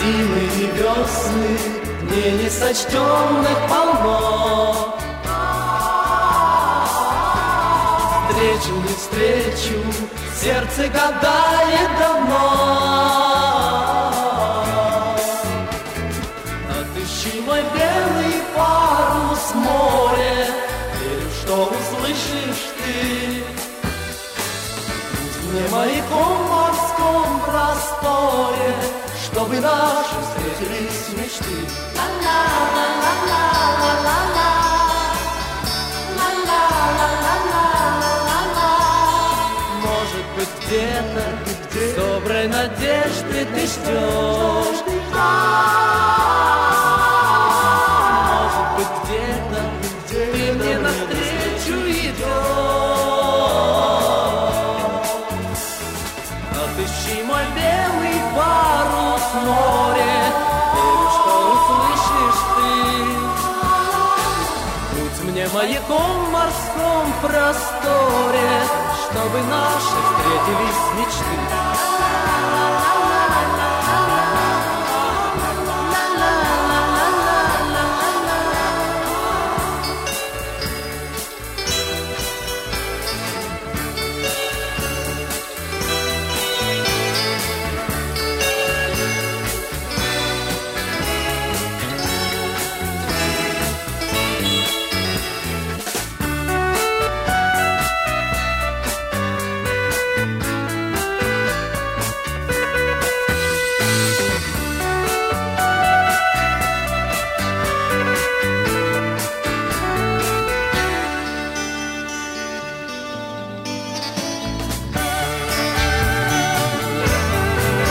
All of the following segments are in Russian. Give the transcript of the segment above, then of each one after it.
Зимы и весны, дней несочтенных полно. Встречу, не встречу, сердце гадает давно. Отыщи мой белый парус, море, верю, что услышишь ты. Будь мне маяком в морском просторе, чтобы наши встретились мечты. Может быть, где-то с доброй надеждой ты ждешь. Может быть, где-то ты мне навстречу идешь. Отыщи мой белый парус, море, верю, что услышишь ты. Будь мне маяком в морском просторе, чтобы наши встретились мечты.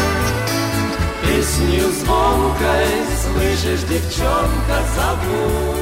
Песню звонкой слышишь, девчонка, зовут.